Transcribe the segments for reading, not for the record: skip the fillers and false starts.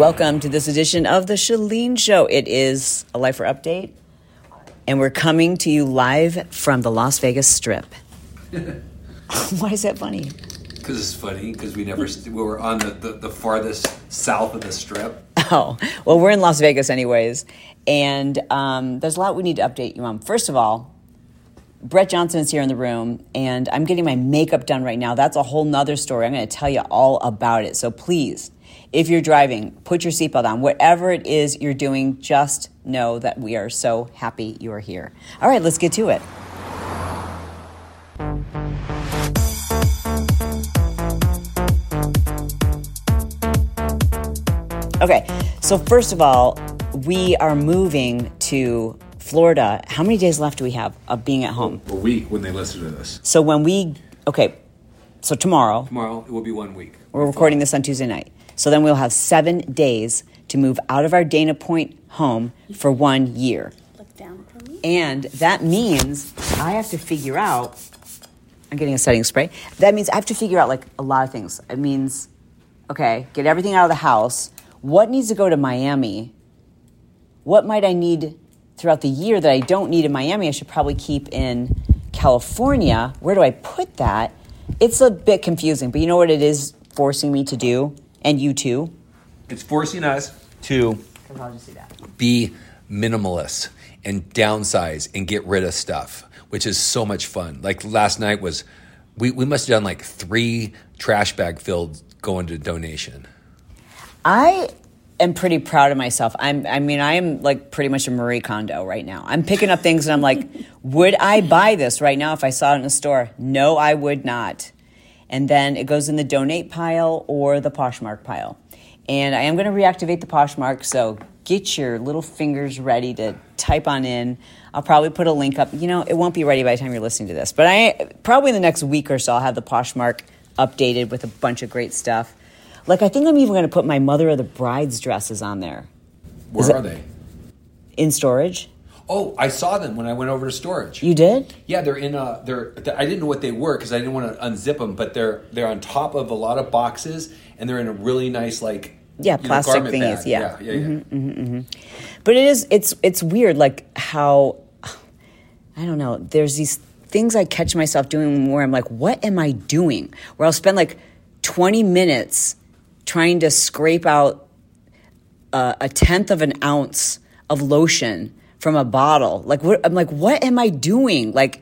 Welcome to this edition of the Chalene Show. It is a Lifer update, and we're coming to you live from the Las Vegas Strip. Why is that funny? Because it's funny, because we were on the farthest south of the Strip. Oh, well, we're in Las Vegas anyways, and there's a lot we need to update you on. First of all, Brett Johnson is here in the room, and I'm getting my makeup done right now. That's a whole nother story. I'm going to tell you all about it. So please, if you're driving, put your seatbelt on. Whatever it is you're doing, just know that we are so happy you are here. All right, let's get to it. Okay, so first of all, we are moving to Florida. How many days left do we have of being at home? A week when they listen to this. So so tomorrow. Tomorrow, it will be 1 week. We're recording this on Tuesday night. So then we'll have 7 days to move out of our Dana Point home for 1 year. Look down for me. And that means I have to figure out, I'm getting a setting spray. That means I have to figure out like a lot of things. It means, okay, get everything out of the house. What needs to go to Miami? What might I need throughout the year that I don't need in Miami? I should probably keep in California. Where do I put that? It's a bit confusing, but you know what it is forcing me to do? And you too? It's forcing us to be minimalists and downsize and get rid of stuff, which is so much fun. Like last night was, we must have done like 3 trash bag filled going to donation. I am pretty proud of myself. I am like pretty much a Marie Kondo right now. I'm picking up things and I'm like, would I buy this right now if I saw it in the store? No, I would not. And then it goes in the donate pile or the Poshmark pile. And I am going to reactivate the Poshmark, so get your little fingers ready to type on in. I'll probably put a link up. You know, it won't be ready by the time you're listening to this, but probably in the next week or so I'll have the Poshmark updated with a bunch of great stuff. Like, I think I'm even going to put my Mother of the Bride's dresses on there. Where are they? In storage. Oh, I saw them when I went over to storage. You did? Yeah, they're in I didn't know what they were because I didn't want to unzip them, but they're on top of a lot of boxes and they're in a really nice plastic thingies. bag. Yeah. Mm-hmm. But it's weird, like how, I don't know, there's these things I catch myself doing where I'm like, what am I doing? Where I'll spend like 20 minutes trying to scrape out a tenth of an ounce of lotion from a bottle. Like, I'm like, what am I doing? Like,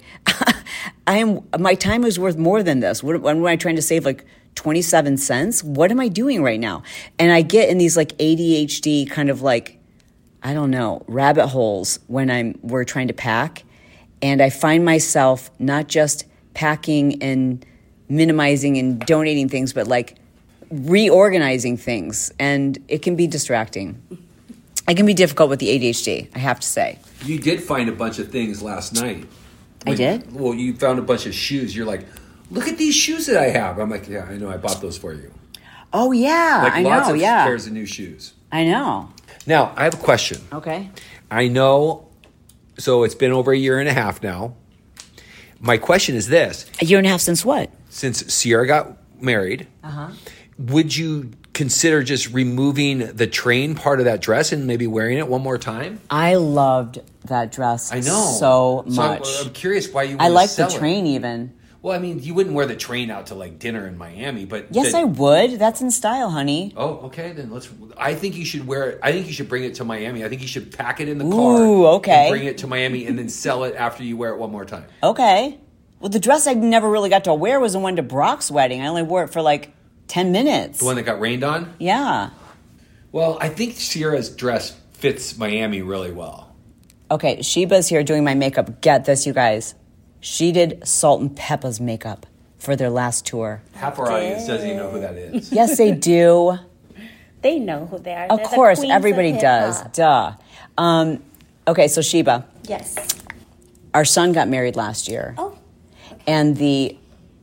my time is worth more than this. When am I trying to save like 27 cents? What am I doing right now? And I get in these like ADHD kind of like, I don't know, rabbit holes when we're trying to pack. And I find myself not just packing and minimizing and donating things, but like reorganizing things. And it can be distracting. It can be difficult with the ADHD, I have to say. You did find a bunch of things last night. I did? Well, you found a bunch of shoes. You're like, look at these shoes that I have. I'm like, yeah, I know. I bought those for you. Oh, yeah. Like I lots know, of yeah. pairs of new shoes. I know. Now, I have a question. Okay. I know, so it's been over a year and a half now. My question is this. A year and a half since what? Since Sierra got married, would you consider just removing the train part of that dress and maybe wearing it one more time? I loved that dress so much. I'm curious why you I want like to sell the train even. Well, I mean, you wouldn't wear the train out to like dinner in Miami, but... Yes, I would. That's in style, honey. Oh, okay, then I think you should wear it. I think you should bring it to Miami. I think you should pack it in the car. Ooh, okay. And bring it to Miami and then sell it after you wear it one more time. Okay. Well, the dress I never really got to wear was the one to Brock's wedding. I only wore it for like 10 minutes. The one that got rained on? Yeah. Well, I think Sierra's dress fits Miami really well. Okay, Sheba's here doing my makeup. Get this, you guys. She did Salt and Peppa's makeup for their last tour. Half our audience doesn't even know who that is. Yes, they do. They know who they are. Of course, everybody does. Duh. Okay, so Sheba. Yes. Our son got married last year. Oh. Okay. And the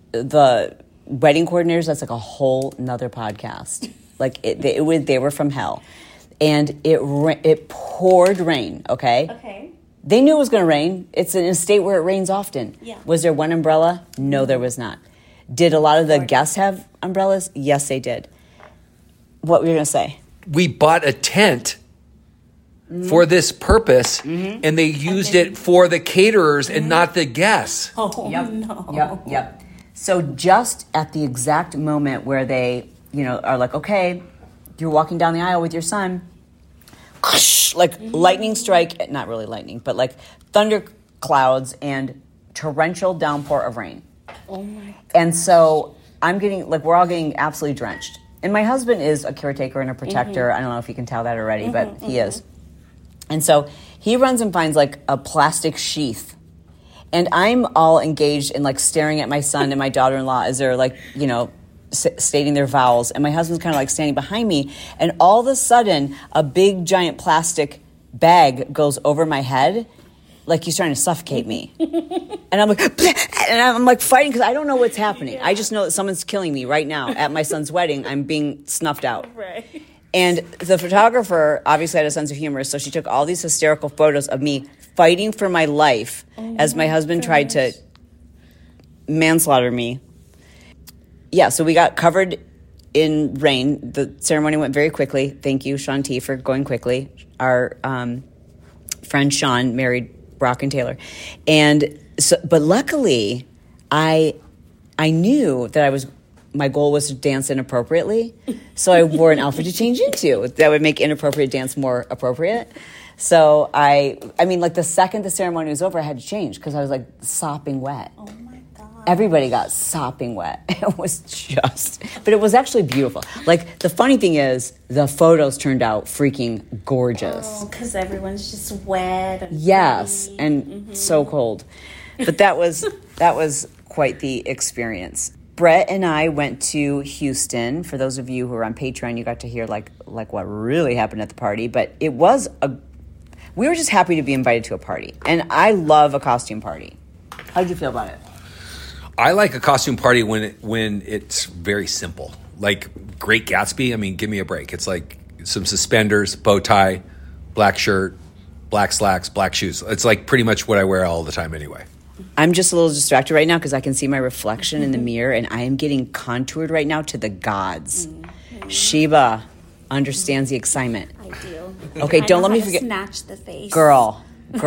wedding coordinators, that's like a whole nother podcast. Like, they were from hell. And it poured rain, okay? Okay. They knew it was going to rain. It's in a state where it rains often. Yeah. Was there one umbrella? No, there was not. Did a lot of the guests have umbrellas? Yes, they did. What were you going to say? we bought a tent for this purpose, and they used it for the caterers and not the guests. Oh, Yep. no. Yep. So just at the exact moment where they, are like, okay, you're walking down the aisle with your son, like lightning strike, not really lightning, but like thunder clouds and torrential downpour of rain. Oh my God. And so we're all getting absolutely drenched. And my husband is a caretaker and a protector. I don't know if you can tell that already, but he is. And so he runs and finds like a plastic sheath. And I'm all engaged in like staring at my son and my daughter-in-law as they're like, stating their vows. And my husband's kind of like standing behind me. And all of a sudden, a big giant plastic bag goes over my head like he's trying to suffocate me. And I'm like, and I'm like fighting because I don't know what's happening. I just know that someone's killing me right now at my son's wedding. I'm being snuffed out. Right. And the photographer obviously had a sense of humor, so she took all these hysterical photos of me fighting for my life as my husband tried to manslaughter me. Yeah, so we got covered in rain. The ceremony went very quickly. Thank you, Sean T, for going quickly. Our friend Sean married Brock and Taylor. And so, but luckily, I knew that my goal was to dance inappropriately. So I wore an outfit to change into that would make inappropriate dance more appropriate. So I mean, like the second the ceremony was over, I had to change because I was like sopping wet. Oh my God. Everybody got sopping wet. It was but it was actually beautiful. Like the funny thing is the photos turned out freaking gorgeous. Oh, because everyone's just wet. And Yes, funny. and so cold. But that was quite the experience. Brett and I went to Houston. For those of you who are on Patreon, you got to hear like what really happened at the party. But we were just happy to be invited to a party. And I love a costume party. How'd you feel about it? I like a costume party when it's very simple. Like Great Gatsby, I mean, give me a break. It's like some suspenders, bow tie, black shirt, black slacks, black shoes. It's like pretty much what I wear all the time anyway. I'm just a little distracted right now because I can see my reflection in the mirror, and I am getting contoured right now to the gods. Sheba understands the excitement. I do. Okay, don't know let me how to forget. Snatch the face. Girl,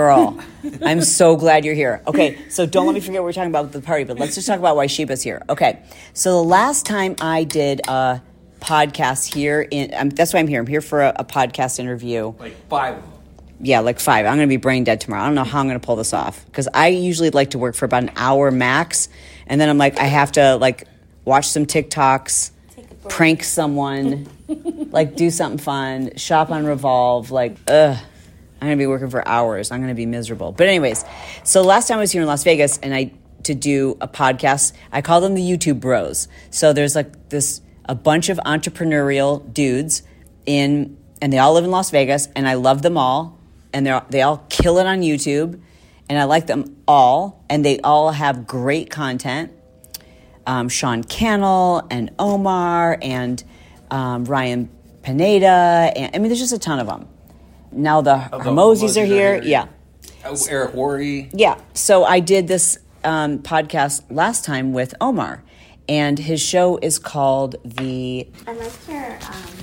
I'm so glad you're here. Okay, so don't let me forget what we're talking about with the party, but let's just talk about why Sheba's here. Okay, so the last time I did a podcast here, that's why I'm here. I'm here for a podcast interview. Like 5 of them. Yeah, like 5. I'm going to be brain dead tomorrow. I don't know how I'm going to pull this off because I usually like to work for about an hour max, and then I'm like, I have to like watch some TikToks, prank someone, like do something fun, shop on Revolve. Like, I'm going to be working for hours. I'm going to be miserable. But anyways, so last time I was here in Las Vegas and to do a podcast, I call them the YouTube Bros. So there's like a bunch of entrepreneurial dudes and they all live in Las Vegas, and I love them all. And they all kill it on YouTube, and I like them all, and they all have great content. Sean Cannell and Omar and Ryan Pineda, and I mean, there's just a ton of them. Now the Hermosis are here. Yeah. Eric Worre. Yeah. So I did this podcast last time with Omar, and his show is called I like your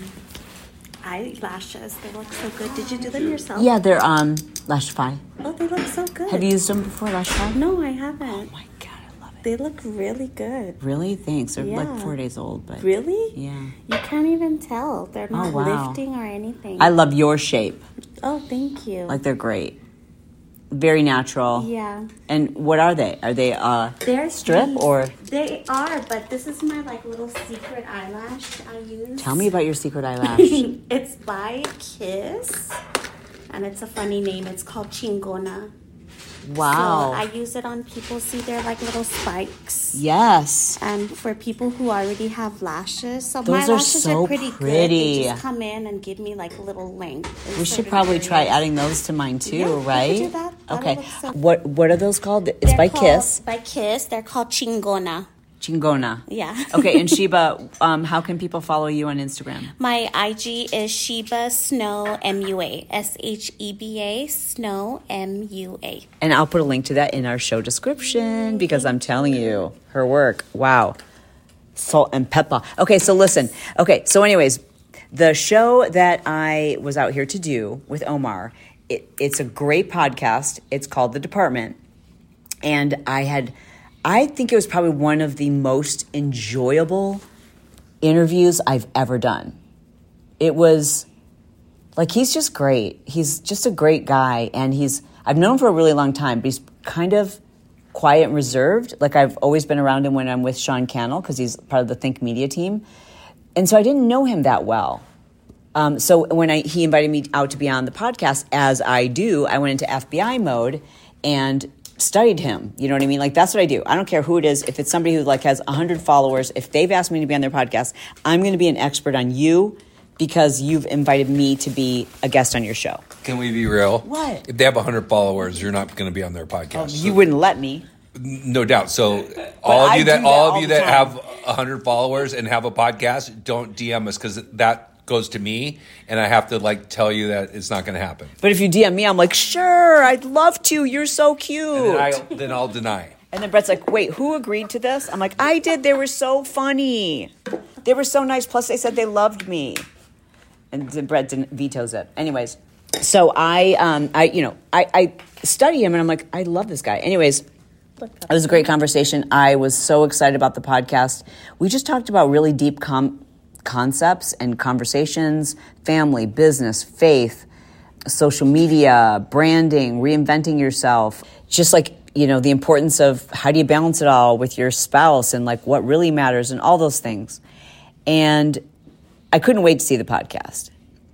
eyelashes. They look so good. Did you do them yourself? Yeah, they're Lashify. Oh, they look so good. Have you used them before, Lashify? No, I haven't. Oh my God, I love it. They look really good. Really? Thanks. They're like Yeah. 4 days old, but Really? yeah. You can't even tell. They're not wow. lifting or anything. I love your shape. Oh, thank you. Like they're great. Very natural. Yeah. And what are they? Are they They're strip these- or? They are, but this is my like little secret eyelash I use. Tell me about your secret eyelash. It's by Kiss, and it's a funny name. It's called Chingona. Wow. So I use it on people. See, they're like little spikes. Yes. And for people who already have lashes, so Those my are lashes so are pretty good. pretty. They just come in and give me like a little length. in We should certain probably try areas. adding those to mine too, Yeah, we could right? do that. That'll Okay. look so- What are those called? It's They're by called- Kiss. By Kiss. They're called Chingona. Chingona. Yeah. Okay, and Sheba, how can people follow you on Instagram? My IG is Sheba Snow MUA. SHEBA Snow MUA. And I'll put a link to that in our show description because I'm telling you, her work, wow. Salt and pepper. Okay, so listen. Okay, so anyways, The show that I was out here to do with Omar, it's a great podcast. It's called The Department. And I think it was probably one of the most enjoyable interviews I've ever done. It was like, he's just great. He's just a great guy. And I've known him for a really long time, but he's kind of quiet and reserved. Like, I've always been around him when I'm with Sean Cannell because he's part of the Think Media team. And so I didn't know him that well. So when he invited me out to be on the podcast, as I do, I went into FBI mode and studied him. You know what I mean? Like, that's what I do. I don't care who it is. If it's somebody who like has 100 followers, if they've asked me to be on their podcast, I'm going to be an expert on you because you've invited me to be a guest on your show. Can we be real? What? If they have 100 followers, you're not going to be on their podcast. You wouldn't let me. No doubt. So all of you that have 100 followers and have a podcast, don't DM us because that goes to me, and I have to like tell you that it's not going to happen. But if you DM me, I'm like, sure, I'd love to. You're so cute. And then I'll deny. And then Brett's like, wait, who agreed to this? I'm like, I did. They were so funny. They were so nice. Plus, they said they loved me. And then Brett vetoes it. Anyways, so I study him, and I'm like, I love this guy. Anyways, it was a great conversation. I was so excited about the podcast. We just talked about really deep concepts and conversations, family, business, faith, social media, branding, reinventing yourself. Just like, the importance of how do you balance it all with your spouse and like what really matters and all those things. And I couldn't wait to see the podcast.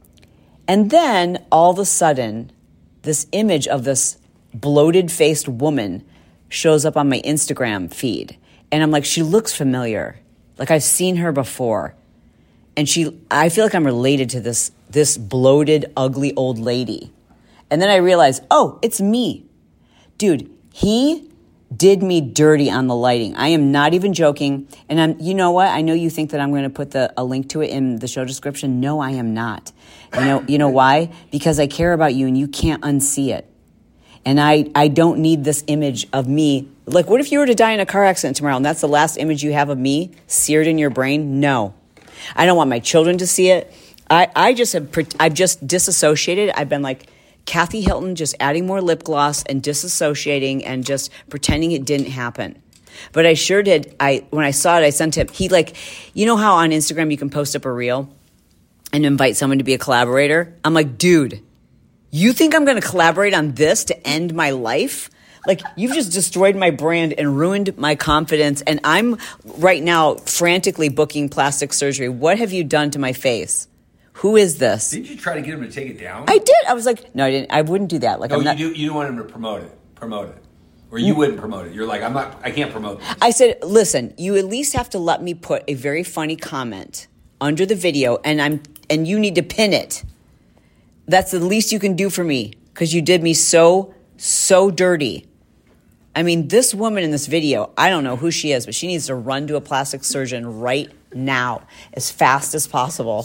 And then all of a sudden, this image of this bloated-faced woman shows up on my Instagram feed. And I'm like, she looks familiar. Like, I've seen her before. And I feel like I'm related to this bloated, ugly old lady. And then I realized, oh, it's me. Dude, he did me dirty on the lighting. I am not even joking. And you know what? I know you think that I'm going to put a link to it in the show description. No, I am not. You know why? Because I care about you and you can't unsee it. And I don't need this image of me. Like, what if you were to die in a car accident tomorrow and that's the last image you have of me seared in your brain? No. I don't want my children to see it. I've just disassociated. I've been like Kathy Hilton, just adding more lip gloss and disassociating and just pretending it didn't happen. But I sure did. When I saw it, I sent him. He how on Instagram you can post up a reel and invite someone to be a collaborator? I'm like, dude, you think I'm going to collaborate on this to end my life? Like, you've just destroyed my brand and ruined my confidence. And I'm right now frantically booking plastic surgery. What have you done to my face? Who is this? Didn't you try to get him to take it down? I did. I was like, no, I didn't. I wouldn't do that. Like, you don't want him to promote it. Or you wouldn't promote it. You're like, I can't promote this. I said, listen, you at least have to let me put a very funny comment under the video and you need to pin it. That's the least you can do for me because you did me so dirty. I mean, this woman in this video, I don't know who she is, but she needs to run to a plastic surgeon right now as fast as possible.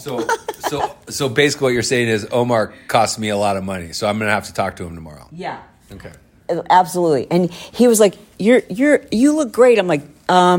So basically what you're saying is Omar cost me a lot of money, so I'm going to have to talk to him tomorrow. Yeah. Okay. Absolutely. And he was like, you look great. I'm like,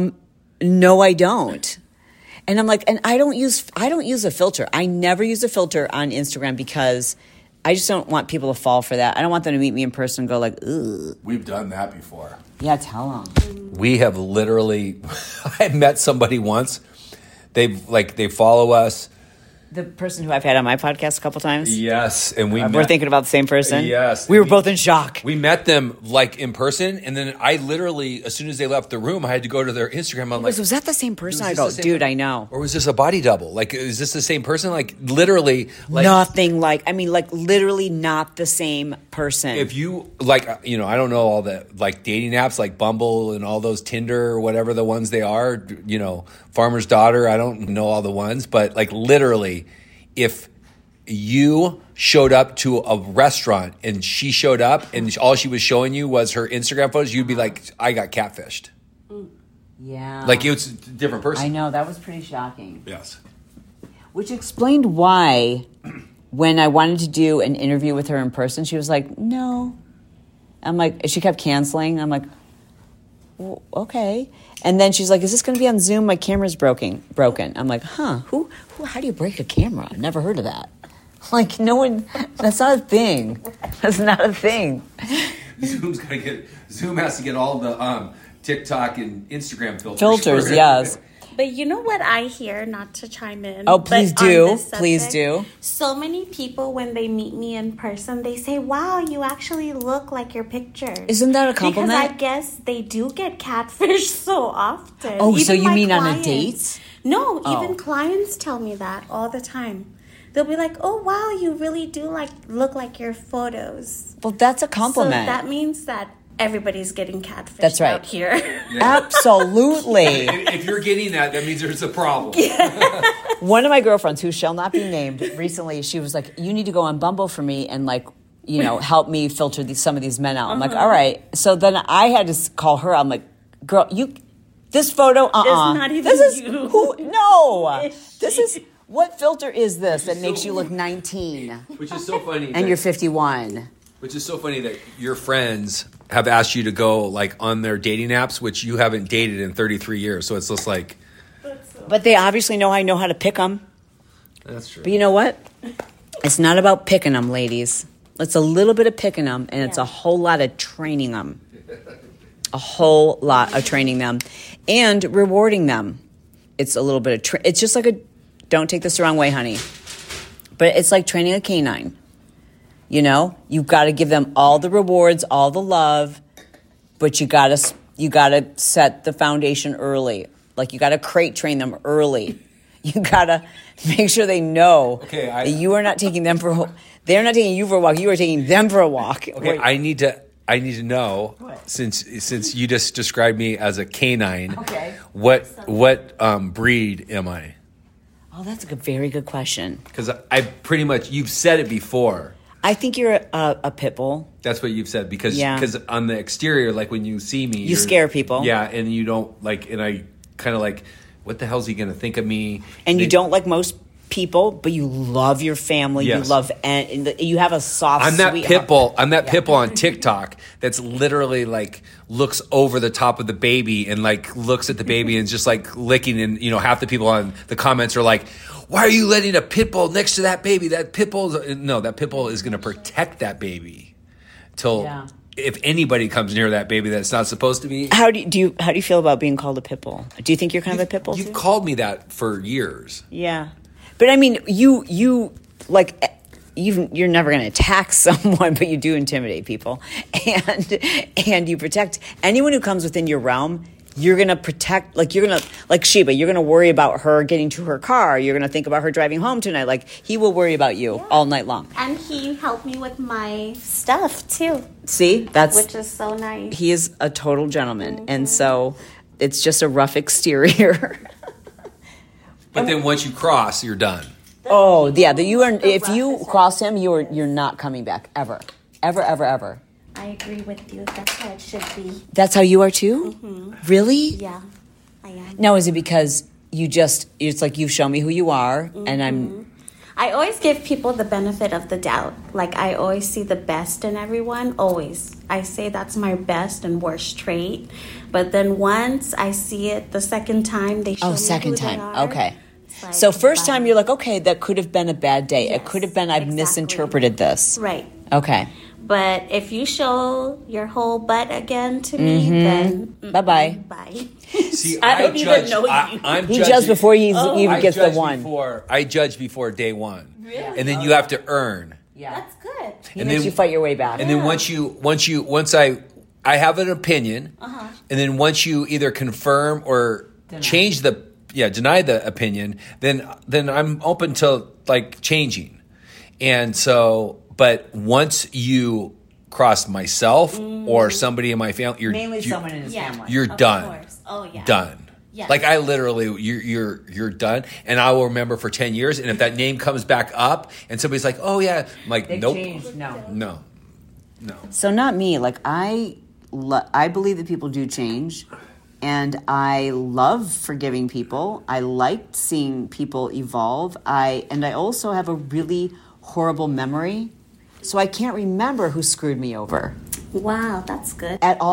no, I don't. And I'm like, and I don't use a filter. I never use a filter on Instagram because I just don't want people to fall for that. I don't want them to meet me in person and go like, ugh. We've done that before. Yeah, tell them. We have literally, I met somebody once. They follow us. The person who I've had on my podcast a couple times? Yes. And we're thinking about the same person? Yes. We were both in shock. We met them like in person, and then I literally, as soon as they left the room, I had to go to their Instagram. I'm like, was that the same person? I go, dude, I know. Or was this a body double? Like, is this the same person? Like, literally. Nothing literally not the same person. If you, I don't know all the, dating apps like Bumble and all those Tinder or whatever the ones they are, Farmer's Daughter, I don't know all the ones, but literally, if you showed up to a restaurant and she showed up and all she was showing you was her Instagram photos, you'd be like, I got catfished. Yeah. Like, it was a different person. I know, that was pretty shocking. Yes. Which explained why, when I wanted to do an interview with her in person, she was like, no. I'm like, she kept canceling. I'm like, well, okay. And then she's like, is this going to be on Zoom? My camera's broken. I'm like, huh, who, how do you break a camera? I've never heard of that. Like, no one, that's not a thing. That's not a thing. Zoom has to get all the TikTok and Instagram filters. Filters, yes. But you know what I hear, not to chime in. Oh, please but on do. this subject, Please do. So many people, when they meet me in person, they say, wow, you actually look like your pictures. Isn't that a compliment? Because I guess they do get catfish so often. Oh, Even so you my mean on a clients. date? No, Oh. even clients tell me that all the time. They'll be like, oh, wow, you really do look like your photos. Well, that's a compliment. So that means that everybody's getting catfish That's right. out here. Absolutely. If you're getting that means there's a problem. One of my girlfriends, who shall not be named, recently, she was like, you need to go on Bumble for me and like, help me filter some of these men out. I'm like, all right. So then I had to call her. I'm like, girl, this photo, It's not even this is you. who? No, It's this is what filter is this that makes you look 19 Which is so funny. and you're 51? Which is so funny that your friends have asked you to go like on their dating apps, which you haven't dated in 33 years. So it's just like, But they obviously know I know how to pick them. that's true. But you know what? It's not about picking them, ladies. It's a little bit of picking them, and it's a whole lot of training them. A whole lot of training them and rewarding them. It's a little bit of it's just like don't take this the wrong way, honey. But it's like training a canine. You've got to give them all the rewards, all the love, but you got to set the foundation early. Like you got to crate train them early. You got to make sure they know that you are not taking them they're not taking you for a walk. You are taking them for a walk. Okay, I need to know, since you just described me as a canine, Okay. what breed am I? Oh, that's a very good question. Because I pretty much, you've said it before. I think you're a pit bull. That's what you've said because Yeah. on the exterior, like when you see me, You scare people. Yeah, and you don't and I kind of like, what the hell is he going to think of me? And you don't like most people, but you love your family. Yes. You love, and you have a soft, I'm that sweet pit heart. bull. I'm that pit bull on TikTok that's literally like looks over the top of the baby and like looks at the baby and just like licking. And half the people on the comments are like, "Why are you letting a pit bull next to that baby? That pit bull is going to protect that baby till if anybody comes near that baby that's not supposed to be." How do you feel about being called a pit bull? Do you think you're kind of a pit bull? You've too? called me that for years. Yeah, but I mean, you're never going to attack someone, but you do intimidate people, and you protect anyone who comes within your realm. You're going to protect, like Sheba, you're going to worry about her getting to her car. You're going to think about her driving home tonight. Like, he will worry about you all night long. And he helped me with my stuff too. See, which is so nice. He is a total gentleman, and so it's just a rough exterior. But then once you cross, you're done. Oh, yeah. If you cross him, you're not coming back ever. Ever. I agree with you. That's how it should be. That's how you are too? Mm-hmm. Really? Yeah, I am. Now, is it because it's like you've shown me who you are, and I always give people the benefit of the doubt. Like, I always see the best in everyone, always. I say that's my best and worst trait. But then once I see it the second time, they show me second who time. they are. Okay. It's like, So first wow. time you're like, okay, that could have been a bad day. Yes, it could have been I've exactly. misinterpreted this. Right. Okay. But if you show your whole butt again to me, then Bye-bye. bye. See, I don't even know you. I'm He judging- judges before he even I gets the judge one. I judge before day one. Really? And then you have to earn. Yeah. That's good. He And makes then- you fight your way back. And then once I have an opinion, and then once you either confirm or deny the opinion, then I'm open to like changing. And so, but once you cross myself or somebody in my family, Mainly someone in his family. you're Of done. course. Oh, yeah. Done. Yes. Like I literally, you're done, and I will remember for 10 years. And if that name comes back up, and somebody's like, "Oh yeah," I'm like, They've "Nope, changed. No. no." So not me. Like I believe that people do change, and I love forgiving people. I like seeing people evolve. I also have a really horrible memory, so I can't remember who screwed me over Wow, that's good. at all.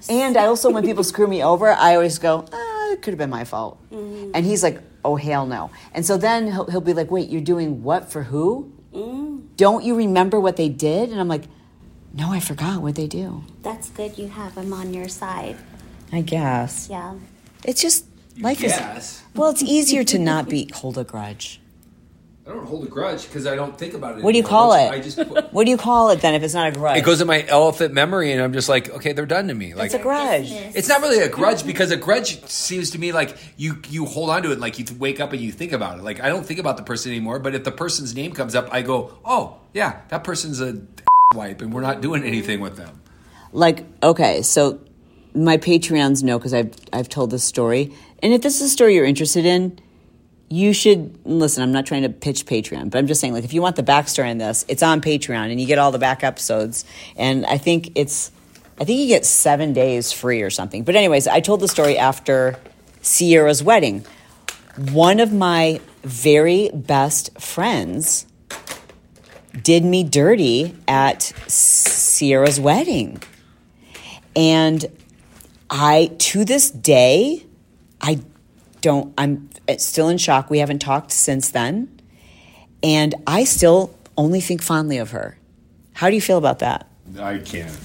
Yes. And I also, when people screw me over, I always go, it could have been my fault. Mm-hmm. And he's like, oh, hell no. And so then he'll be like, wait, you're doing what for who? Don't you remember what they did? And I'm like, no, I forgot what they do. That's good you have him on your side. I guess. Yeah. It's just, life is... Well, it's easier to not hold a grudge. I don't hold a grudge because I don't think about it. What do you call it? What do you call it then if it's not a grudge? It goes in my elephant memory, and I'm just like, okay, they're done to me. Like, it's a grudge. It's not really a grudge because a grudge seems to me like you hold on to it, like you wake up and you think about it. Like, I don't think about the person anymore, but if the person's name comes up, I go, oh, yeah, that person's a wipe, and we're not doing anything with them. Like, okay, so my Patreons know because I've told this story, and if this is a story you're interested in, you should listen. I'm not trying to pitch Patreon, but I'm just saying, like, if you want the backstory on this, it's on Patreon, and you get all the back episodes. And I think you get 7 days free or something. But anyways, I told the story after Sierra's wedding. One of my very best friends did me dirty at Sierra's wedding, and to this day, I'm still in shock. We haven't talked since then. And I still only think fondly of her. How do you feel about that? I can't.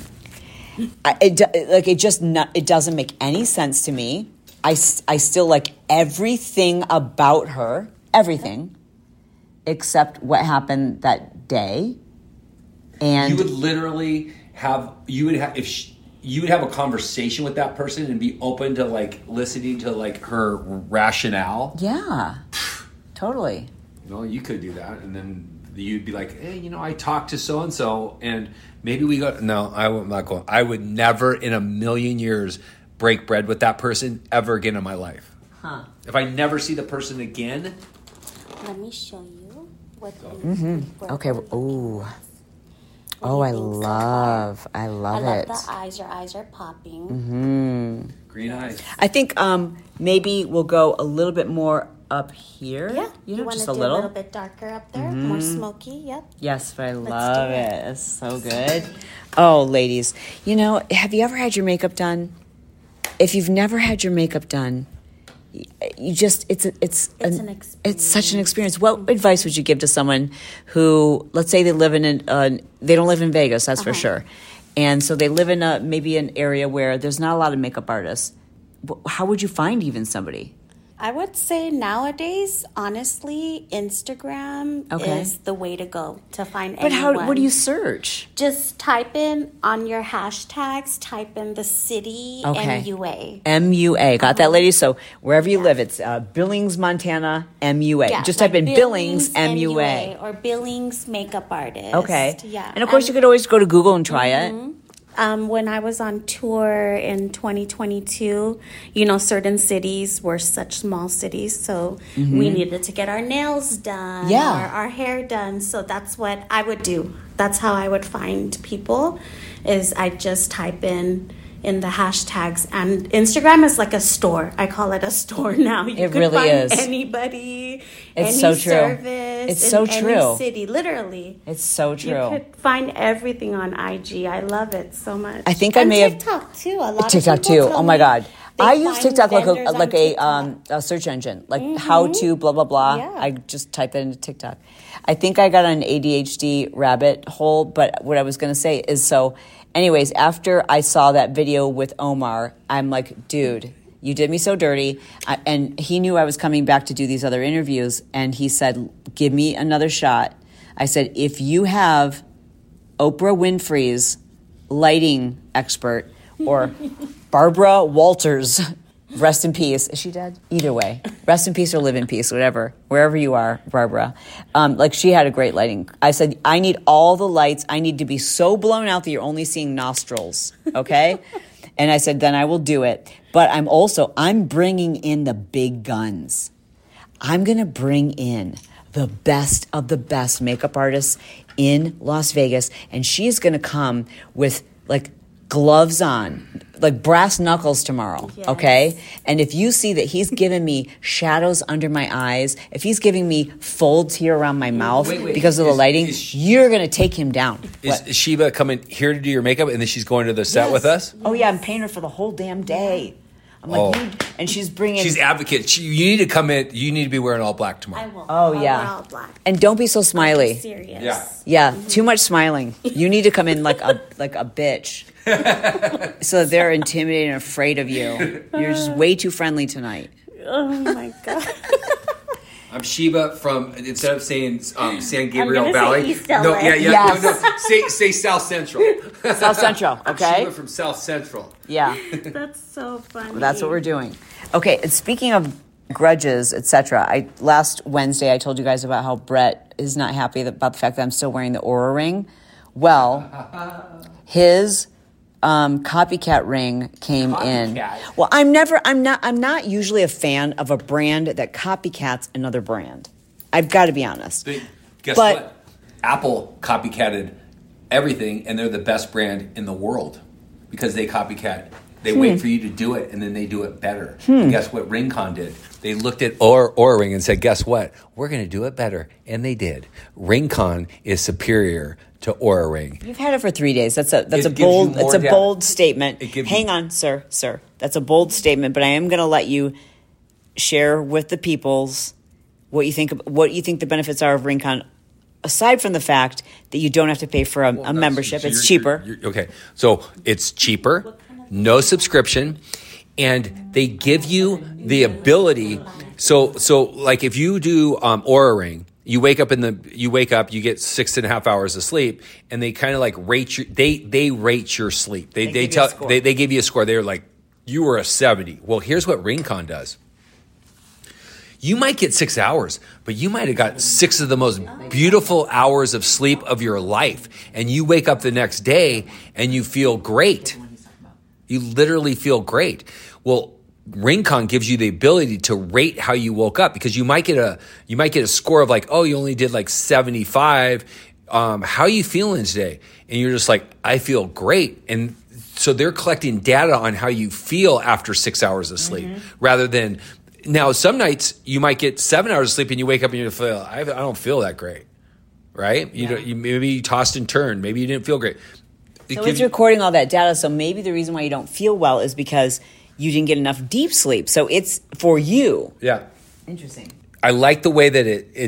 It doesn't make any sense to me. I still like everything about her, everything, except what happened that day. And you would literally you would have a conversation with that person and be open to like listening to like her rationale. Yeah, totally. No, you could do that, and then you'd be like, hey, I talked to so and so, and maybe we got. No, I'm not going. I would never in a million years break bread with that person ever again in my life. Huh? If I never see the person again, let me show you what. Okay. Ooh. Oh, I love it. I love the eyes. Your eyes are popping. Mm-hmm. Green eyes. I think maybe we'll go a little bit more up here. Yeah. You want just to a do little. A little bit darker up there, more smoky. Yep. Yes, but I love it. It's so good. Oh, ladies, have you ever had your makeup done? If you've never had your makeup done, it's such an experience. What advice would you give to someone who, let's say they live they don't live in Vegas, that's for sure, and so they live in maybe an area where there's not a lot of makeup artists. How would you find even somebody? I would say nowadays, honestly, Instagram is the way to go to find anyone. But what do you search? Just type in on your hashtags, type in the city, MUA. MUA. Got that, lady? So wherever you live, it's Billings, Montana, MUA. Yeah, just type in Billings, MUA. Or Billings makeup artist. Okay. Yeah. And of course, you could always go to Google and try it. When I was on tour in 2022, certain cities were such small cities, so we needed to get our nails done, our hair done. So that's what I would do. That's how I would find people, is I just type in the hashtags. And Instagram is like a store. I call it a store now. You could really find is. anybody, it's any so true. service, it's so in true. any city, literally. It's so true. You could find everything on IG. I love it so much. I think I may have TikTok too. A lot TikTok of people too. Oh my God. I use TikTok like TikTok. a search engine, like how to blah blah blah. Yeah. I just type that into TikTok. I think I got an ADHD rabbit hole, but what I was going to say is so. Anyways, after I saw that video with Omar, I'm like, dude, you did me so dirty. And he knew I was coming back to do these other interviews, and he said, give me another shot. I said, if you have Oprah Winfrey's lighting expert or Barbara Walters, rest in peace. Is she dead? Either way. Rest in peace or live in peace, whatever. Wherever you are, Barbara. She had a great lighting. I said, I need all the lights. I need to be so blown out that you're only seeing nostrils, okay? And I said, then I will do it. But I'm bringing in the big guns. I'm going to bring in the best of the best makeup artists in Las Vegas. And she's going to come with, gloves on, like brass knuckles tomorrow, Yes. okay? And if you see that he's giving me shadows under my eyes, if he's giving me folds here around my mouth Wait. because of the lighting, you're going to take him down. Is Sheba coming here to do your makeup and then she's going to the set with us? Oh, yeah, I'm paying her for the whole damn day. I'm like, and she's bringing... She's advocate. You need to come in. You need to be wearing all black I tomorrow. will. Oh, I'll yeah. wear all black. And don't be so smiley. Serious. Yeah. Yeah, too much smiling. You need to come in like a bitch. So they're intimidated and afraid of you. You're just way too friendly tonight. Oh my God. I'm Sheba from, instead of saying San Gabriel gonna say Valley. East LA. No, yeah. Yes. No. Say South Central. South Central, I'm okay? Sheba from South Central. Yeah, That's so funny. that's what we're doing. Okay, and speaking of grudges, etc., last Wednesday I told you guys about how Brett is not happy about the fact that I'm still wearing the Oura ring. Well, his copycat ring came in. Well, I'm not usually a fan of a brand that copycats another brand. I've got to be honest. Guess But- what? Apple copycatted everything, and they're the best brand in the world because they copycat. They wait for you to do it, and then they do it better. And guess what Ringcon did? They looked at Oura Ring and said, guess what? We're going to do it better. And they did. Ringcon is superior to Oura Ring. You've had it for 3 days. That's a gives you bold more depth. bold statement. It gives Hang you- on, sir. That's a bold statement, but I am going to let you share with the peoples what you think the benefits are of Ringcon, aside from the fact that you don't have to pay for a membership. It's cheaper. Okay. So it's cheaper, no subscription, and they give you the ability. So like if you do Oura Ring, you wake up, you get 6.5 hours of sleep, and they kind of like rate your, they rate your sleep. They give you a score. they give you a score. They're like, you were a 70. Well, here's what Ringcon does. You might get 6 hours, but you might have got 6 of the most beautiful hours of sleep of your life. And you wake up the next day and you feel great. You literally feel great. Well, Ringcon gives you the ability to rate how you woke up, because you might get a score of like, oh, you only did like 75. How are you feeling today? And you're just like, I feel great. And so they're collecting data on how you feel after 6 hours of sleep, rather than, now some nights you might get 7 hours of sleep and you wake up and you feel, I don't feel that great, right? Maybe you tossed and turned. Maybe you didn't feel great. So it's recording all that data. So maybe the reason why you don't feel well is because you didn't get enough deep sleep. So it's for you. Yeah. Interesting. I like the way that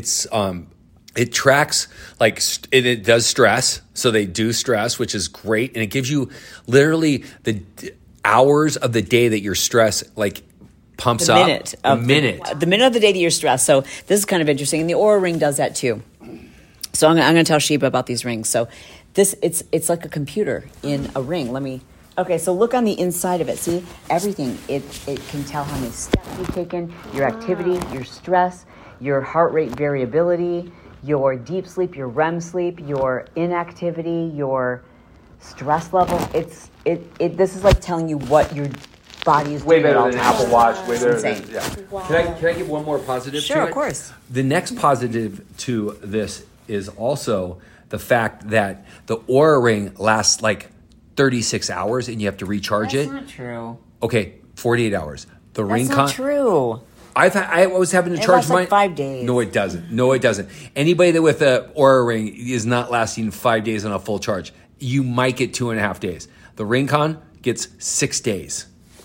it tracks, like it does stress. So they do stress, which is great. And it gives you literally the hours of the day that your stress like pumps The up. minute. The minute of the day that you're stressed. So this is kind of interesting. And the Oura Ring does that too. So I'm going to tell Sheba about these rings. So it's like a computer in a ring. Okay, so look on the inside of it. See, everything. It can tell how many steps you've taken, your activity, your stress, your heart rate variability, your deep sleep, your REM sleep, your inactivity, your stress level. This is like telling you what your body is doing at all times. Watch. Way better than- Yeah. Wow. Can I give one more positive? Sure, to it? of course. The next positive to this is also the fact that the Oura Ring lasts like 36 hours and you have to recharge it. That's not true. Okay, 48 hours. The That's Ringcon. not true. I was having to It charge lasts like mine 5 days. No, it doesn't. Anybody that with a Oura Ring is not lasting 5 days on a full charge. You might get 2.5 days. The Ringcon gets 6 days.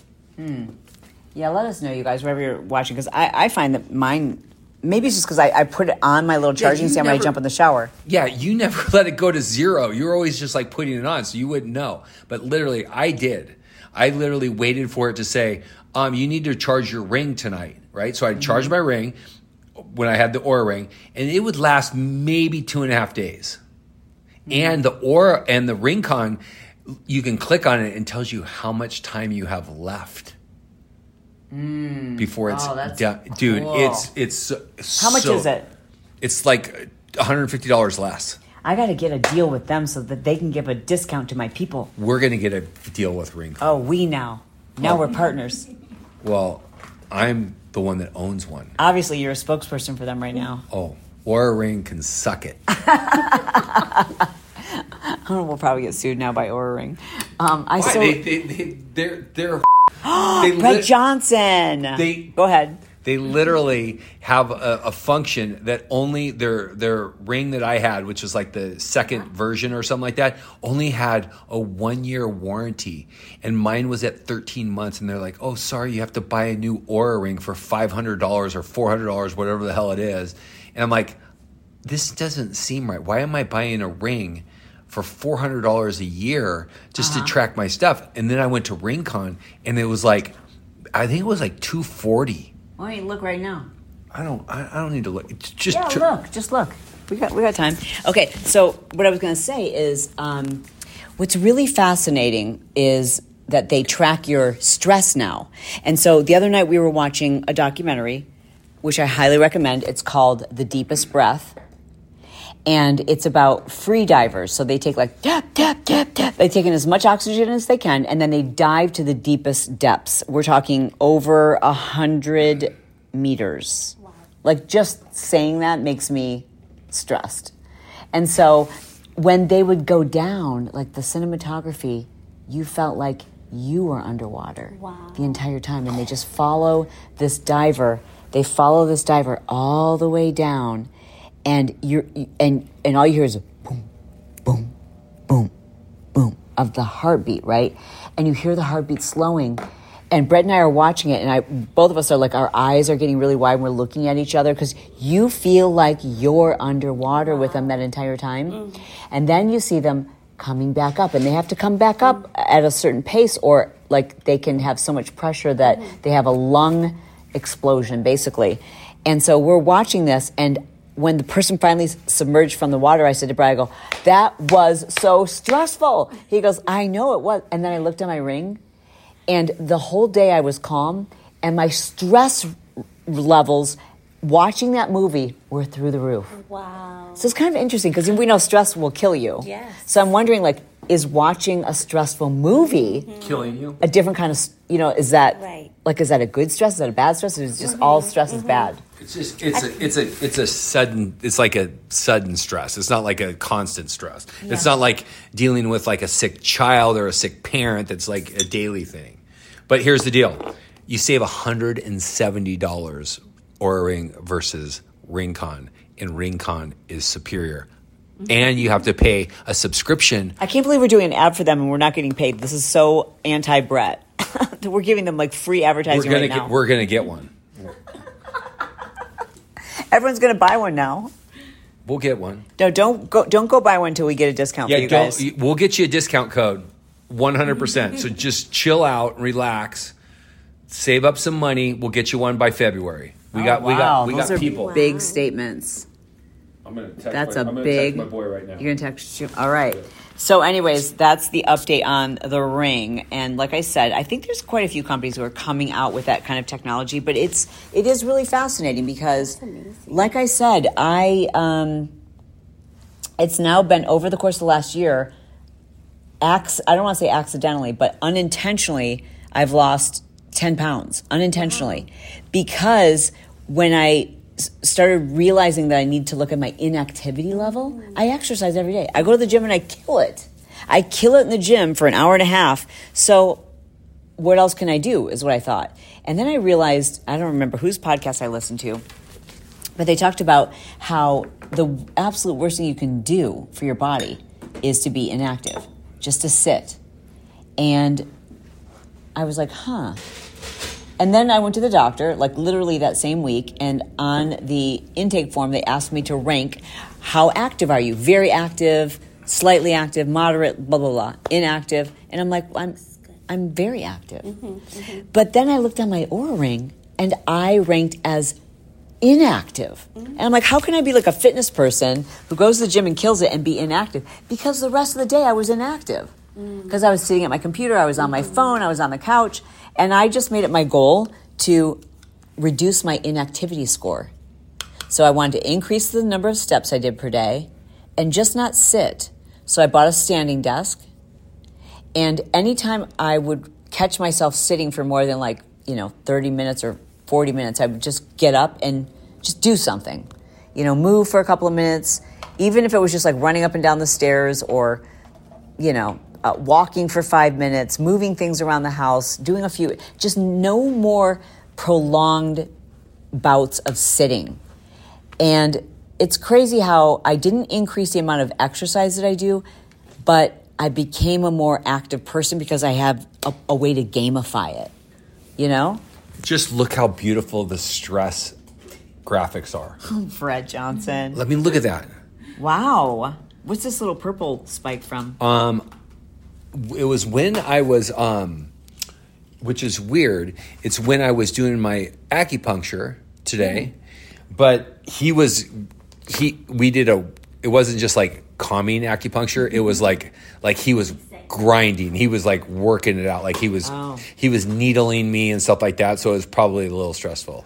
Yeah, let us know, you guys, wherever you're watching, because I find that mine, maybe it's just because I put it on my little charging stand when I jump in the shower. Yeah, you never let it go to zero. You're always just like putting it on, so you wouldn't know. But literally, I did. I literally waited for it to say, you need to charge your ring tonight, right? So I'd charge my ring when I had the Oura Ring, and it would last maybe 2.5 days. And the Oura and the Ringcon, you can click on it and it tells you how much time you have left before it's that's done. Dude, cool. it's How much is it? It's like $150 less. I got to get a deal with them so that they can give a discount to my people. We're going to get a deal with Ringcon. Oh, now we're partners. Well, I'm the one that owns one. Obviously, you're a spokesperson for them right now. Oh, Oura Ring can suck it. We'll probably get sued now by Oura Ring. They're Brett Johnson. Go ahead. They literally have a function that only their ring that I had, which was like the second version or something like that, only had a 1-year warranty. And mine was at 13 months. And they're like, oh, sorry, you have to buy a new Oura Ring for $500 or $400, whatever the hell it is. And I'm like, this doesn't seem right. Why am I buying a ring for $400 a year just to track my stuff? And then I went to RingCon, and it was like, I think it was like $240. Why don't you look right now? I don't need to look. It's just look. Just look. We got time. Okay, so what I was going to say is what's really fascinating is that they track your stress now. And so the other night we were watching a documentary, which I highly recommend. It's called The Deepest Breath. And it's about free divers. So they take like, tap, tap, tap, tap. They take in as much oxygen as they can, and then they dive to the deepest depths. We're talking over 100 meters. Wow. Like just saying that makes me stressed. And so when they would go down, like the cinematography, you felt like you were underwater the entire time. And they just follow this diver. They follow this diver all the way down. And and all you hear is a boom, boom, boom, boom of the heartbeat, right? And you hear the heartbeat slowing. And Brett and I are watching it, and both of us are like, our eyes are getting really wide, and we're looking at each other because you feel like you're underwater with them that entire time. Mm. And then you see them coming back up, and they have to come back up at a certain pace, or like they can have so much pressure that they have a lung explosion, basically. And so we're watching this, and when the person finally submerged from the water, I said to Brad, I go, that was so stressful. He goes, I know it was. And then I looked at my ring, and the whole day I was calm, and my stress levels watching that movie were through the roof. Wow. So it's kind of interesting because we know stress will kill you. Yes. So I'm wondering, like, is watching a stressful movie killing you? A different kind of, is that like, is that a good stress? Is that a bad stress? Or is it just all stress is bad? It's just it's a sudden, it's like a sudden stress. It's not like a constant stress. Yeah. It's not like dealing with like a sick child or a sick parent that's like a daily thing. But here's the deal. You save $170 Oura Ring versus RingCon, and RingCon is superior. And you have to pay a subscription. I can't believe we're doing an ad for them and we're not getting paid. This is so anti-Brett. We're giving them like free advertising right now. We're going to get one. Everyone's going to buy one now. We'll get one. No, don't go buy one until we get a discount for you guys. We'll get you a discount code, 100%. So just chill out, relax, save up some money. We'll get you one by February. We got people. Big statements. I'm gonna text text my boy right now. You're gonna text him. All right. So, anyways, that's the update on the Ring. And like I said, I think there's quite a few companies who are coming out with that kind of technology. But it is really fascinating because, like I said, it's now been over the course of the last year. I don't want to say accidentally, but unintentionally, I've lost 10 pounds unintentionally because when I started realizing that I need to look at my inactivity level, I exercise every day. I go to the gym and I kill it. I kill it in the gym for an hour and a half. So what else can I do is what I thought. And then I realized, I don't remember whose podcast I listened to, but they talked about how the absolute worst thing you can do for your body is to be inactive, just to sit. And I was like, huh. And then I went to the doctor, like literally that same week, and on the intake form, they asked me to rank, how active are you? Very active, slightly active, moderate, blah, blah, blah, inactive. And I'm like, I'm very active. Mm-hmm, mm-hmm. But then I looked at my Oura Ring, and I ranked as inactive. Mm-hmm. And I'm like, how can I be like a fitness person who goes to the gym and kills it and be inactive? Because the rest of the day I was inactive. Because I was sitting at my computer, I was on my phone, I was on the couch, and I just made it my goal to reduce my inactivity score. So I wanted to increase the number of steps I did per day and just not sit. So I bought a standing desk, and anytime I would catch myself sitting for more than 30 minutes or 40 minutes, I would just get up and just do something. Move for a couple of minutes, even if it was just like running up and down the stairs or walking for 5 minutes, moving things around the house, doing just no more prolonged bouts of sitting. And it's crazy how I didn't increase the amount of exercise that I do, but I became a more active person because I have a way to gamify it, Just look how beautiful the stress graphics are. Fred Johnson. Let me look at that. Wow. What's this little purple spike from? It was when I was, which is weird. It's when I was doing my acupuncture today, but it wasn't just like calming acupuncture. It was like he was grinding. He was like working it out. Like he was needling me and stuff like that. So it was probably a little stressful.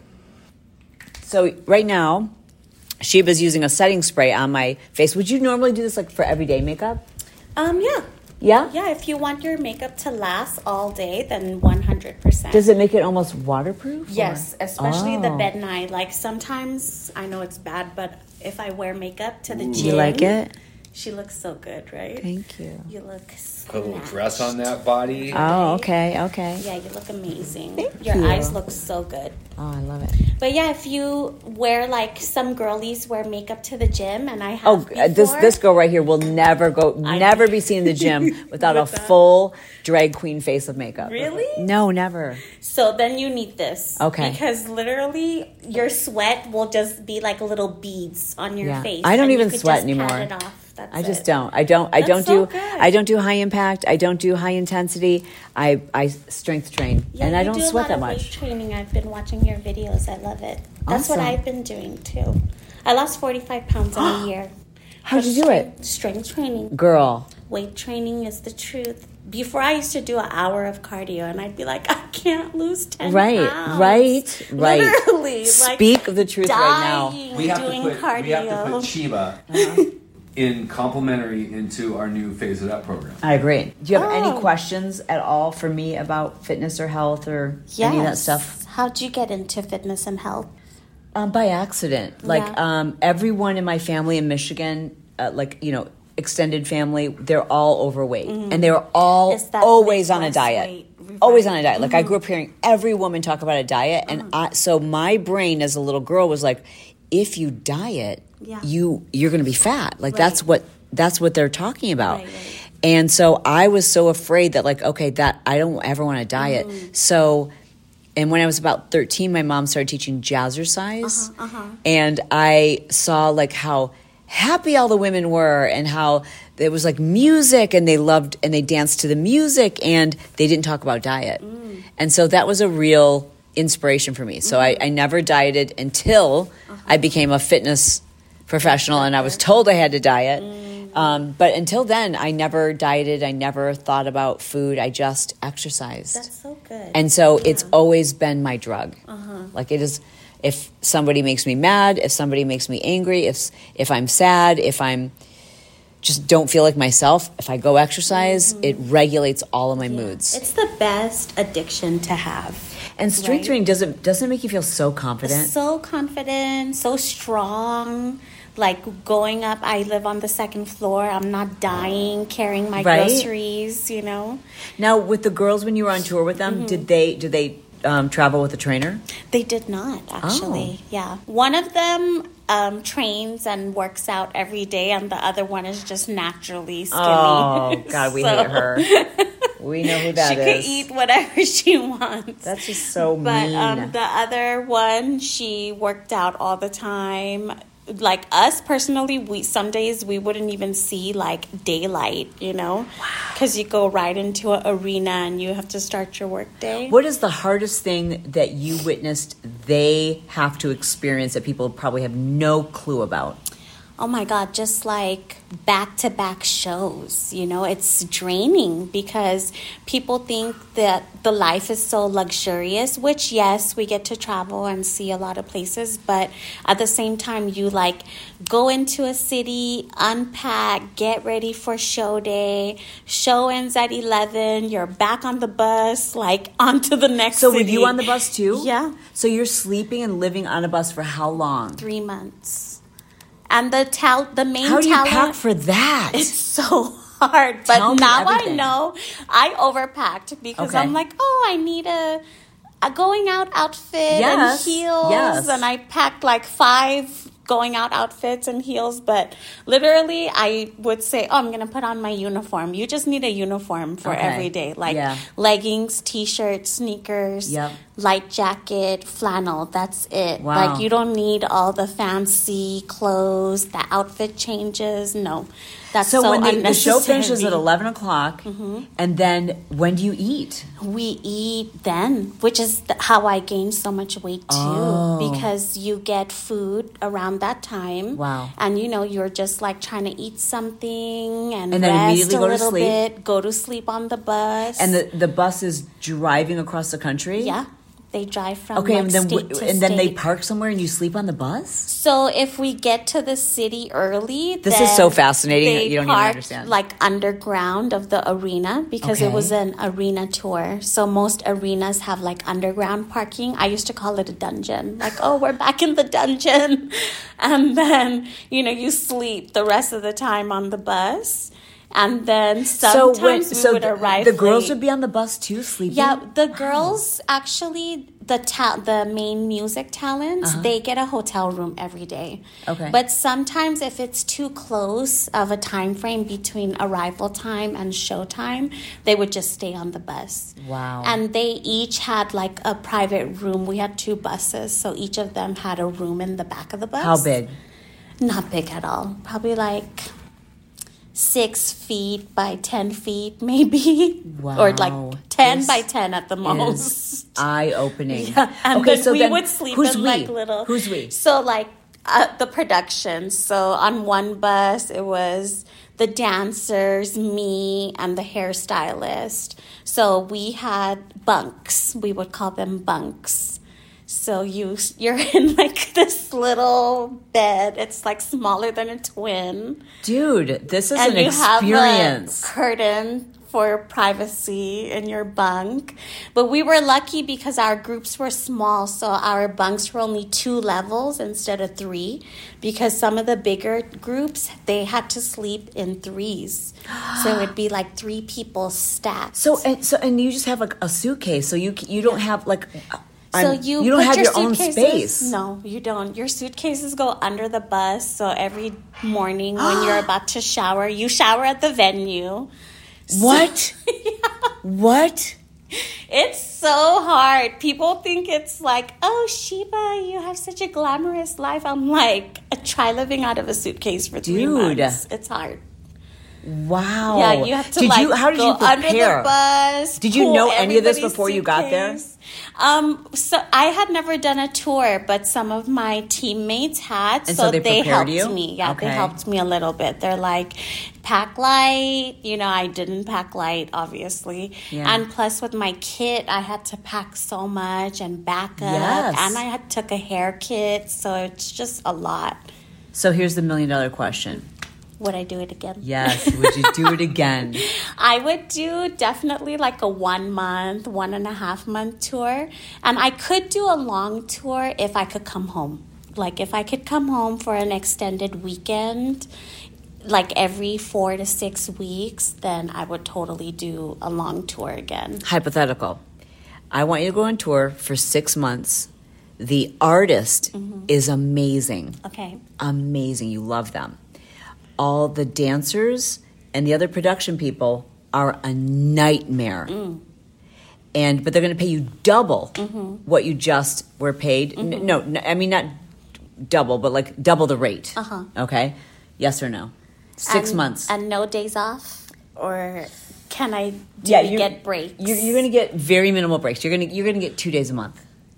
So right now, Sheba's using a setting spray on my face. Would you normally do this like for everyday makeup? Yeah. Yeah? Yeah, if you want your makeup to last all day, then 100%. Does it make it almost waterproof? Yes, especially the bed night. Like sometimes, I know it's bad, but if I wear makeup to the gym. You like it? She looks so good, right? Thank you. You look Put a little dress on that body. Oh, okay. Yeah, you look amazing. Thank Your you. eyes look so good. Oh, I love it. But yeah, if you wear like some girlies wear makeup to the gym, and I have this girl right here will never be seen in the gym without a full drag queen face of makeup. Really? No, never. So then you need this. Okay. Because literally your sweat will just be like little beads on your face. I don't and even you could sweat just anymore. Pat it off. That's I just it. don't. I don't so do. good. I don't do high impact. I don't do high intensity. I strength train, Yeah, and I you don't do sweat that a lot of weight much. training. I've been watching your videos. I love it. That's what Awesome. I've been doing too. I lost 45 pounds in a year. How'd you do it, Strength training. girl? Weight training is the truth. Before I used to do an hour of cardio, and I'd be like, I can't lose 10 pounds. Right. Literally, Speak the truth right now. dying We have to doing put cardio. Chiba in complimentary into our new Phase It Up program. I agree. Do you have any Oh. questions at all for me about fitness or health or any of that stuff? How'd you get into fitness and health? By accident. Like Yeah. everyone in my family in Michigan, extended family, they're all overweight, and they're all Is that always on a Midwest diet. weight revival? Always on a diet. Like I grew up hearing every woman talk about a diet, and so my brain as a little girl was like, if you diet, Yeah. you're going to be fat. Like Right. that's what they're talking about. Right. And so I was so afraid that that I don't ever want to diet. So, and when I was about 13, my mom started teaching jazzercise, and I saw like how happy all the women were, and how there was like music, and they loved and they danced to the music, and they didn't talk about diet. And so that was a real inspiration for me. So I never dieted until I became a fitness professional, and I was told I had to diet. But until then, I never dieted. I never thought about food. I just exercised. That's so good. And so it's always been my drug. Like it is, if somebody makes me mad, if somebody makes me angry, if I'm sad, if I'm just don't feel like myself, if I go exercise, it regulates all of my moods. It's the best addiction to have. And strength right? training doesn't it make you feel so confident? So confident, so strong. Like going up, I live on the second floor. I'm not dying, carrying my Right. groceries, Now, with the girls, when you were on tour with them, did they travel with a trainer? They did not, actually. Yeah. One of them trains and works out every day, and the other one is just naturally skinny. Oh, God, we So- hate her. We know who that she is. could eat whatever she wants. That's just so But mean. the other one, she worked out all the time. Like us personally, some days we wouldn't even see like daylight, because you go right into an arena and you have to start your work day. What is the hardest thing that you witnessed they have to experience that people probably have no clue about? Oh my God, just like back-to-back shows, it's draining because people think that the life is so luxurious, which yes, we get to travel and see a lot of places, but at the same time, you like go into a city, unpack, get ready for show day, show ends at 11, you're back on the bus, like onto the next So city. were you on the bus too? Yeah. So you're sleeping and living on a bus for how long? 3 months. And the main How do you talent, pack for that? it's so hard. But Tell me now everything. I know I overpacked because Okay. I'm like, oh, I need a going out outfit Yes, and heels. yes. And I packed like 5 going out outfits and heels. But literally, I would say, oh, I'm going to put on my uniform. You just need a uniform for Okay. every day. Like Yeah. leggings, t-shirts, sneakers, Yep. light jacket, flannel. That's it. Wow. Like you don't need all the fancy clothes, the outfit changes. No. That's so when the show unnecessary. finishes at 11 o'clock, and then when do you eat? We eat then, which is how I gained so much weight too, because you get food around that time. Wow. And you're just like trying to eat something and then rest immediately a go to little sleep? bit, go to sleep on the bus. And the bus is driving across the country? yeah, they drive from Okay, like state to and then they state. park somewhere and you sleep on the bus? So if we get to the city early, This then is so fascinating. they You don't even parked, understand. like underground of the arena because it Okay. was an arena tour. So most arenas have like underground parking. I used to call it a dungeon. Like, oh, we're back in the dungeon, and then you sleep the rest of the time on the bus, and then sometimes we would arrive. the girls late. would be on the bus too, sleeping? Yeah, the girls actually, the main music talents, they get a hotel room every day. Okay. But sometimes if it's too close of a time frame between arrival time and show time, they would just stay on the bus. Wow. And they each had like a private room. We had 2 buses, so each of them had a room in the back of the bus. How big? Not big at all. Probably like 6 feet by 10 feet, maybe. Wow. Or like 10 This by 10 at the Is most. eye-opening. And okay, then so we then would sleep who's in we? like little. Who's we? So like the production. So on one bus, it was the dancers, me, and the hairstylist. So we had bunks. We would call them bunks. So you're in like this little bed. It's like smaller than a twin. Dude, this is And an you experience. have a curtain for privacy in your bunk. But we were lucky because our groups were small, so our bunks were only 2 levels instead of 3, because some of the bigger groups, they had to sleep in 3s. So it'd be like 3 people stacked. So you just have like a suitcase, so you don't have like So you don't put have your own suitcases- space. No, you don't. Your suitcases go under the bus. So every morning when you're about to shower, you shower at the venue. What? What? It's so hard. People think it's like, oh, Sheba, you have such a glamorous life. I'm like, try living out of a suitcase for 3 Dude. months. It's hard. Wow. Yeah, you have to How did go you prepare? under the bus. Did you pull know any of this everybody's before you got there? suitcase. So I had never done a tour, but some of my teammates had, And so so they they prepared helped you? me. Yeah, Okay. they helped me a little bit. They're like, pack light. I didn't pack light, obviously. Yeah. And plus with my kit, I had to pack so much and back up. Yes. And I took a hair kit, so it's just a lot. So here's the $1 million question. Would I do it again? Yes. Would you do it again? I would do definitely like a 1 month, 1.5 month tour. And I could do a long tour if I could come home. Like if I could come home for an extended weekend, like every 4 to 6 weeks, then I would totally do a long tour again. Hypothetical. I want you to go on tour for 6 months. The artist is amazing. Okay. Amazing. You love them. All the dancers and the other production people are a nightmare. But they're going to pay you double what you just were paid. No, I mean not double, but like double the rate. Okay? Yes or no? 6 months. And no days off? Or can I you get breaks? You're going to get very minimal breaks. You're going to get 2 days a month.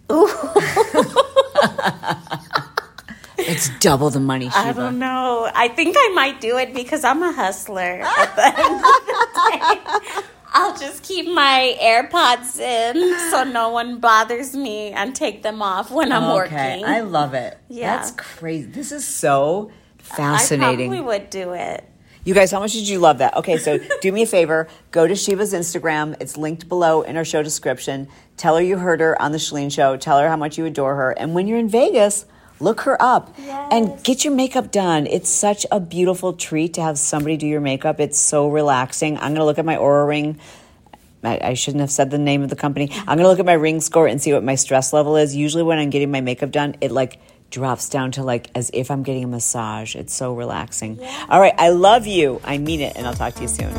It's double the money, Sheba. I don't know. I think I might do it because I'm a hustler at the end of the day. I'll just keep my AirPods in so no one bothers me and take them off when I'm working. I love it. Yeah. That's crazy. This is so fascinating. I probably would do it. You guys, how much did you love that? Okay, so do me a favor. Go to Sheba's Instagram. It's linked below in our show description. Tell her you heard her on the Chalene Show. Tell her how much you adore her. And when you're in Vegas, Look her up and Yes. get your makeup done. It's such a beautiful treat to have somebody do your makeup. It's so relaxing. I'm going to look at my Aura Ring. I shouldn't have said the name of the company. I'm going to look at my ring score and see what my stress level is. Usually when I'm getting my makeup done, it like drops down to like as if I'm getting a massage. It's so relaxing. Yeah. All right. I love you. I mean it. And I'll talk to you soon.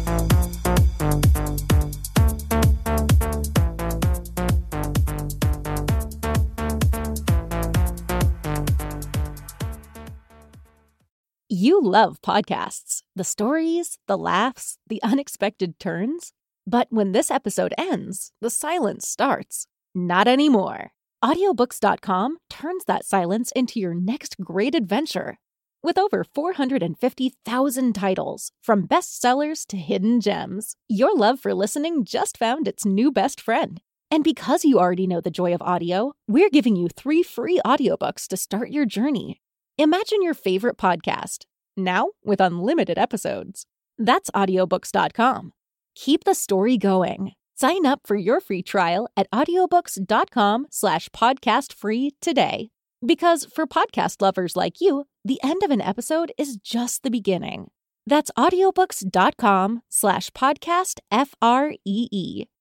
You love podcasts, the stories, the laughs, the unexpected turns. But when this episode ends, the silence starts. Not anymore. Audiobooks.com turns that silence into your next great adventure. With over 450,000 titles, from bestsellers to hidden gems, your love for listening just found its new best friend. And because you already know the joy of audio, we're giving you 3 free audiobooks to start your journey. Imagine your favorite podcast, now with unlimited episodes. That's audiobooks.com. Keep the story going. Sign up for your free trial at audiobooks.com/podcastfree today. Because for podcast lovers like you, the end of an episode is just the beginning. That's audiobooks.com/podcastfree.